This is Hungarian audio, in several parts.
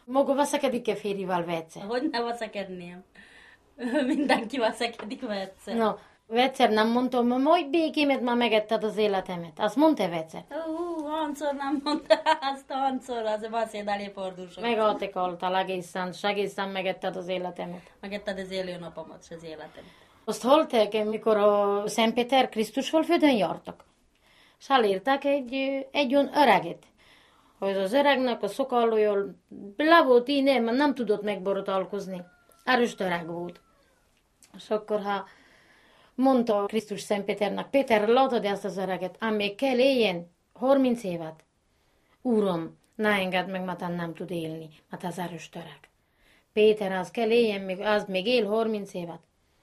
Maga veszekedik-e férjével egyszer? Hogy ne veszekedném? Mindenki veszekedik egyszer. No, egyszer nem mondtam, hogy békémet már megetted az életemet. Azt mondta egyszer. Hancor nem mondta azt, hancor, az beszéd elé fordul sok. Megaltekoltál egészen megetted az életemet. Megetted az élő napomat, és az életem. Azt hallották, mikor a Szent Péter Krisztusról földön jártak. És elírták egy olyan öreget. Hogy az öregnek a szokallójól le volt így, mert nem tudott megborotalkozni. Erős öreg volt. És akkor, ha mondta Krisztus Szent Péternek, Péter, látod ezt az öreget, ám még kell éljen 30 évet. Úrom, ne engedd meg, mert nem tud élni, mert az erős öreg. Péter, az kell éljen, az még él 30 évet.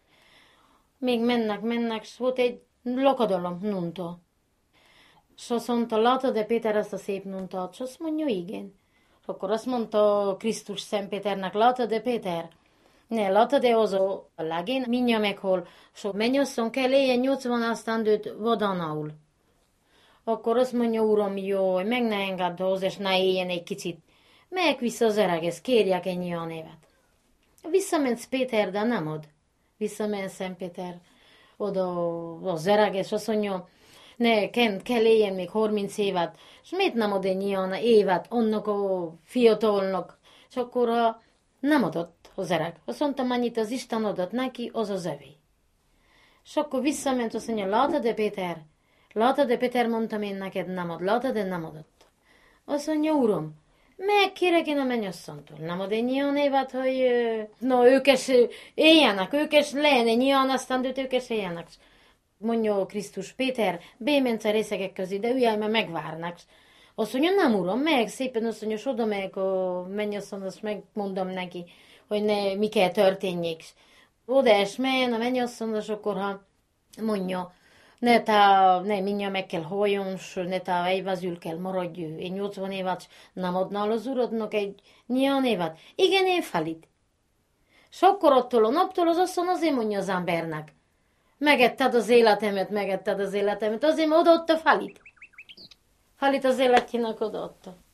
Még mennek, és volt egy lokadalom, nunta. És azt mondta, látod-e Péter ezt a szép nuntát? És azt mondja, igen. És akkor azt mondta Krisztus Szent Péternek, látod-e Péter? Ne, látod-e az a legén, mindjárt meghol, és a mennyasszony kell éljen 80, aztán őt vadanaul. Akkor azt mondja, uram, jó, meg ne engedd hozzá, és ne éljen egy kicsit. Megyek vissza az öreghez, kérjek ennyi a névet. Visszament Péter, de nem ad. Visszament Szent Péter oda az öreghez, és azt mondja, ne, kell éljen még 30 évet, és miért nem ad ennyi évet annak a fiatalnak? És akkor nem adott az öreg. Azt mondta, annyit az Isten adott neki, az az övé. És akkor visszament, azt mondja, látod-e Péter? Látod-e Péter, mondtam én neked, nem ad. Látod-e, nem adott. Azt mondja, uram, megkérek én a mennyasszonytól. Nem ad ennyi olyan évet, hogy ők is éljenek, ők is legyen ennyi olyan, aztán ők is éljenek. Mondja Krisztus, Péter, bémence részegek közé, de üljel, mert megvárnak. Azt mondja, nem uram, meg szépen, azt mondja, és oda megyek a mennyasszony, azt megmondom neki, hogy mi kell történjék. Oda is melyen a mennyasszony, és akkor ha mondja, ne mindjárt meg kell halljon, ne ta egyvezül kell maradj, én 80 évet nem adnál az uradnak egy nyilván évet. Igen, én felit. És akkor attól a naptól az asszony azért mondja az embernek, megetted az életemet, azért odaadta felit. Felit az életének odaadta.